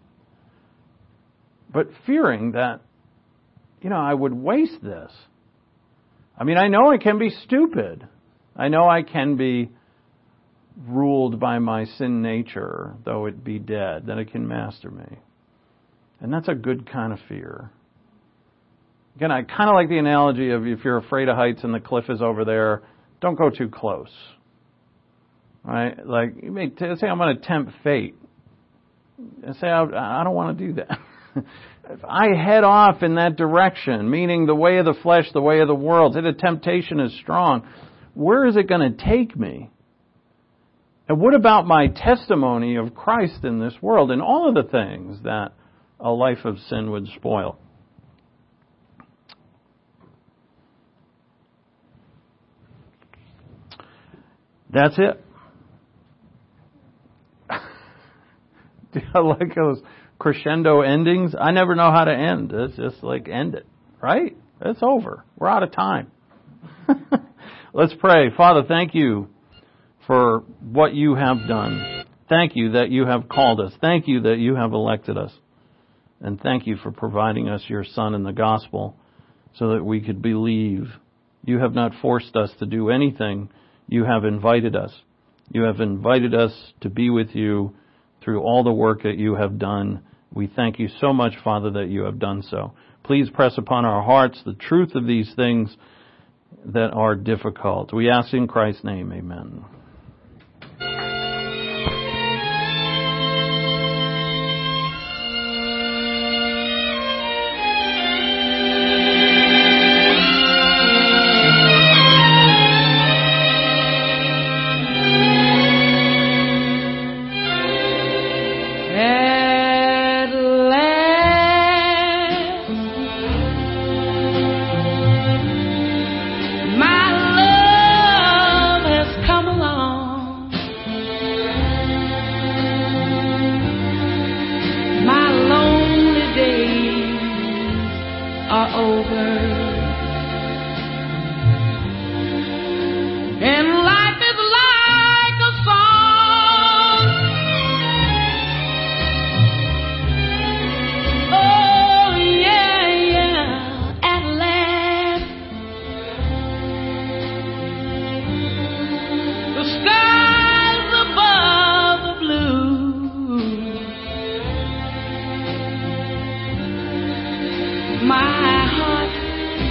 but fearing that, you know, I would waste this. I mean, I know I can be stupid. I know I can be ruled by my sin nature, though it be dead, that it can master me. And that's a good kind of fear. Again, I kind of like the analogy of if you're afraid of heights and the cliff is over there, don't go too close. Right? Like, you may t- say I'm going to tempt fate. I say I, I don't want to do that. If I head off in that direction, meaning the way of the flesh, the way of the world, say the temptation is strong, where is it going to take me? And what about my testimony of Christ in this world and all of the things that a life of sin would spoil? That's it. Do you like those crescendo endings? I never know how to end. It's just like end it, right? It's over. We're out of time. Let's pray. Father, thank you for what you have done. Thank you that you have called us. Thank you that you have elected us. And thank you for providing us your Son in the gospel so that we could believe. You have not forced us to do anything. You have invited us. You have invited us to be with you through all the work that you have done. We thank you so much, Father, that you have done so. Please press upon our hearts the truth of these things that are difficult. We ask in Christ's name, amen. My love has come along.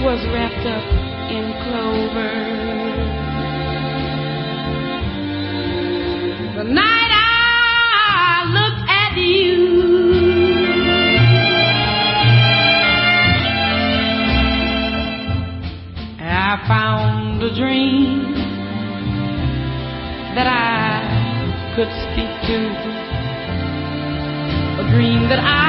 was wrapped up in clover. The night I looked at you, I found a dream that I could speak to, a dream that I